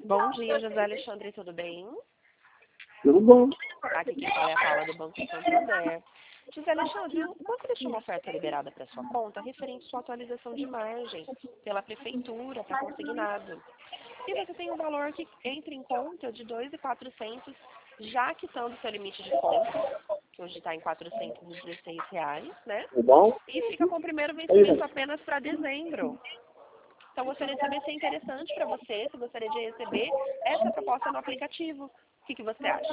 Bom dia, José Alexandre, tudo bem? Tudo bom. Aqui quem fala é a Paula do Banco Santander. José Alexandre, o banco deixou uma oferta liberada para sua conta referente à sua atualização de margem pela prefeitura para consignado. E você tem um valor que entra em conta de R$ 2.400, já quitando seu limite de conta, que hoje está em R$ 416, né? Tudo bom? E fica com o primeiro vencimento apenas para dezembro. Então, gostaria de saber se é interessante para você, se gostaria de receber essa proposta no aplicativo. O que você acha?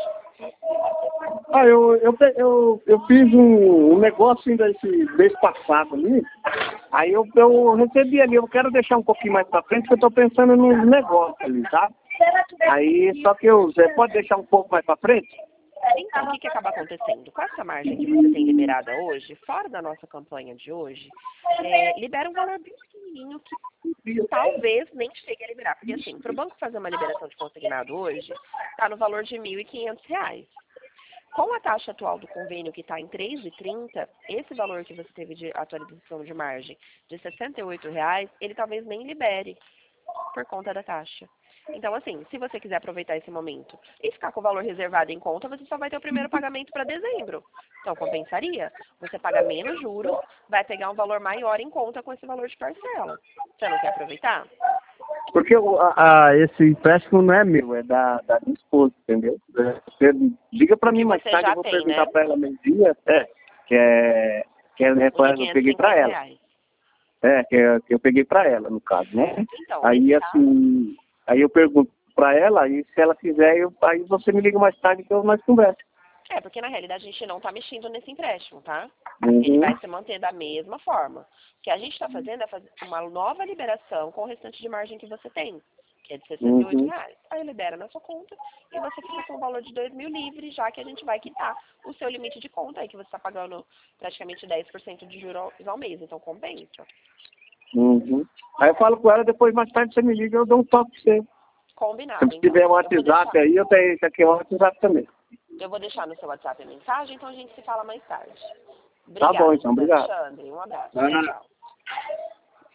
Eu fiz um negócio ainda esse mês passado ali. Aí eu recebi ali, eu quero deixar um pouquinho mais pra frente, porque eu tô pensando num negócio ali, tá? Aí, só que você pode deixar um pouco mais pra frente? Então, o que acaba acontecendo? Com essa margem que você tem liberada hoje, fora da nossa campanha de hoje, libera um valor bem pequenininho que talvez nem chegue a liberar. Porque, assim, para o banco fazer uma liberação de consignado hoje, está no valor de R$ 1.500. Com a taxa atual do convênio, que está em R$ 3,30, esse valor que você teve de atualização de margem de R$ 68, ele talvez nem libere por conta da taxa. Então, assim, se você quiser aproveitar esse momento e ficar com o valor reservado em conta, você só vai ter o primeiro pagamento para dezembro. Então, compensaria. Você paga menos juros, vai pegar um valor maior em conta com esse valor de parcela. Você não quer aproveitar? Porque esse empréstimo não é meu, é da minha esposa, entendeu? Você liga pra mim mais tarde, eu vou perguntar pra ela meio-dia. Que é eu peguei pra ela. Reais. Que eu peguei pra ela, no caso, né? Então, Aí, assim, aí eu pergunto pra ela, e se ela quiser, aí você me liga mais tarde que nós conversamos. Porque na realidade a gente não está mexendo nesse empréstimo, tá? Uhum. Ele vai se manter da mesma forma. O que a gente está fazendo é fazer uma nova liberação com o restante de margem que você tem, que é de R$ 68. Aí libera na sua conta e você fica com o valor de 2.000 livre, já que a gente vai quitar o seu limite de conta aí, que você está pagando praticamente 10% de juros ao mês, então compensa. Uhum. Aí eu falo com ela, depois mais tarde você me liga, eu dou um toque pra você. Combinado. Se tiver um WhatsApp aí, eu tenho esse aqui, é o WhatsApp também. Eu vou deixar no seu WhatsApp a mensagem, então a gente se fala mais tarde. Obrigada, Tá bom, então, obrigado. Alexandre. Um abraço. Tchau, tchau.